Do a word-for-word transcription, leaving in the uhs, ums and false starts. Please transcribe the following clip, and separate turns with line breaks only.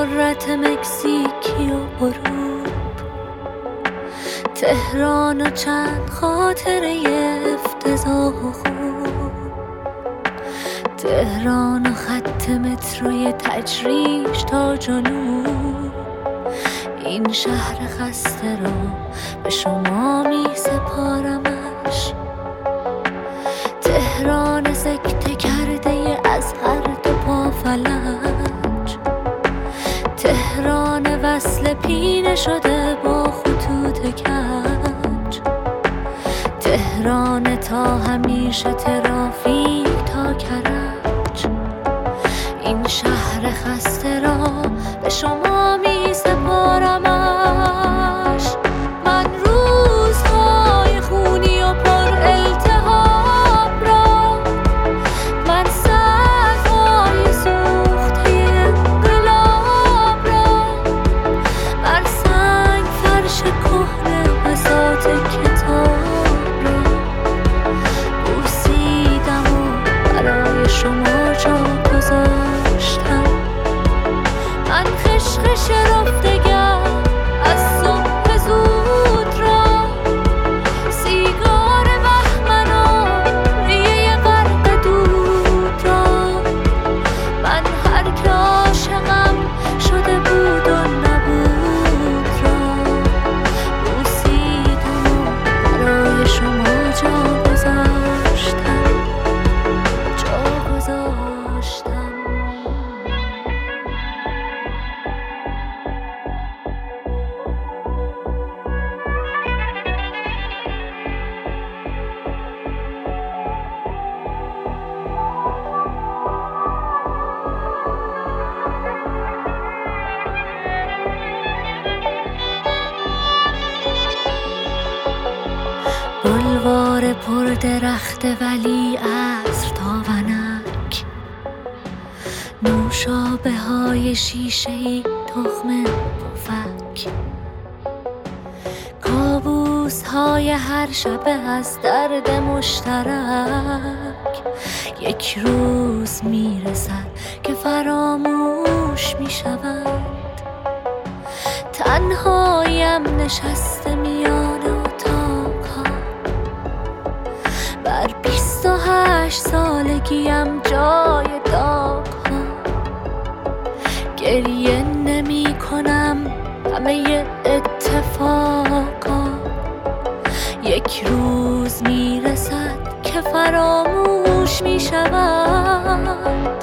ذرت مکزیکی و غروب، تهران و چند خاطره افتضاح و خوب، تهران و خط متروی تجریش تا جنوب. این شهر خسته را به شما می سپارمش، تهران سکته کرده از هر دو پا فلج، تهران وصل پینه شده با خطوط کج، تهران تا همیشه ترافیک تا کرج. این شهر خسته را به شما می سپارمش. من روزهای خونی و پر التهاب را، من سرهای سوخته انقلاب را، بر سنگ فرش کهنه بساط کتاب را بوسیدم و برای شما جا گذاشتم. من خشخش رفتگر از صبح زود را، سیگار بهمن و ریه غرق دود را، من هر که عاشقم شده بود و نبود را بوسیدم و برای شما جا گذاشتم، جا گذاشتم. بلوار پر درخت ولی عصر تا ونک، نوشابه های شیشه ای تخم پفک، کابوس های هر شبه از درد مشترک. یک روز میرسد که فراموش میشود، تنهایم نشسته میان اتاق ها، بر بیست و هشت سالگیم جای داغ ها. گریه نمی کنم همه اتفاقا، یک روز میرسد که فراموش میشود.